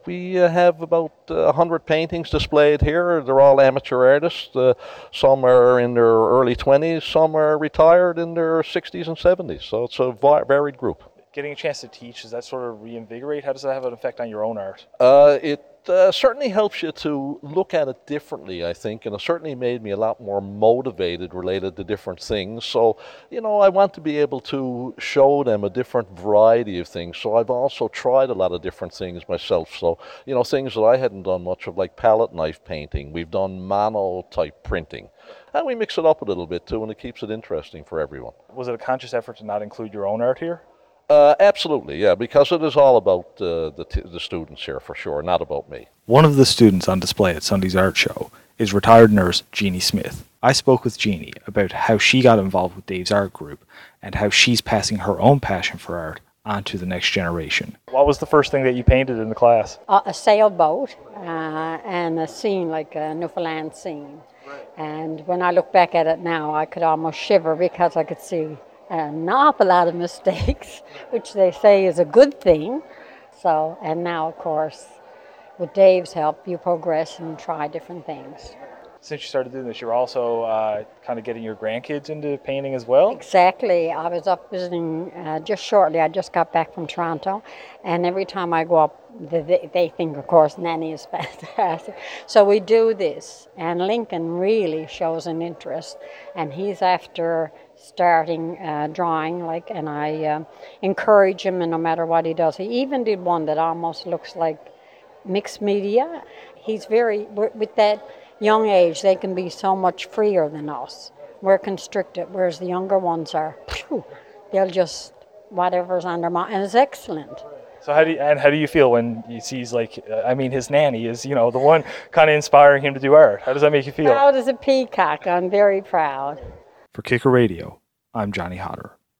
We have about 100 paintings displayed here. They're all amateur artists. Some are in their early 20s, some are retired in their 60s and 70s. So it's a varied group. Getting a chance to teach, does that sort of reinvigorate? How does that have an effect on your own art? It certainly helps you to look at it differently, I think, and it certainly made me a lot more motivated related to different things. So, I want to be able to show them a different variety of things. So I've also tried a lot of different things myself. So, things that I hadn't done much of, like palette knife painting. We've done mano type printing. And we mix it up a little bit too, and it keeps it interesting for everyone. Was it a conscious effort to not include your own art here? Absolutely, yeah, because it is all about the students here for sure, not about me. One of the students on display at Sunday's art show is retired nurse Jeannie Smith. I spoke with Jeannie about how she got involved with Dave's art group and how she's passing her own passion for art on to the next generation. What was the first thing that you painted in the class? A sailboat and a scene like a Newfoundland scene. And when I look back at it now, I could almost shiver because I could see an awful lot of mistakes, which they say is a good thing. So, and now, of course, with Dave's help, you progress and try different things. Since you started doing this, you're also kind of getting your grandkids into painting as well? Exactly. I was up visiting just shortly. I just got back from Toronto, and every time I go up, they think, of course, Nanny is fantastic. So we do this, and Lincoln really shows an interest, and he's after starting drawing, and I encourage him, and no matter what he does. He even did one that almost looks like mixed media. He's with that young age, they can be so much freer than us. We're constricted, whereas the younger ones are, they'll just, whatever's on their mind, and it's excellent. So how do you feel when he sees, his nanny is, the one kind of inspiring him to do art? How does that make you feel? Proud as a peacock. I'm very proud. For Kicker Radio, I'm Johnny Hodder.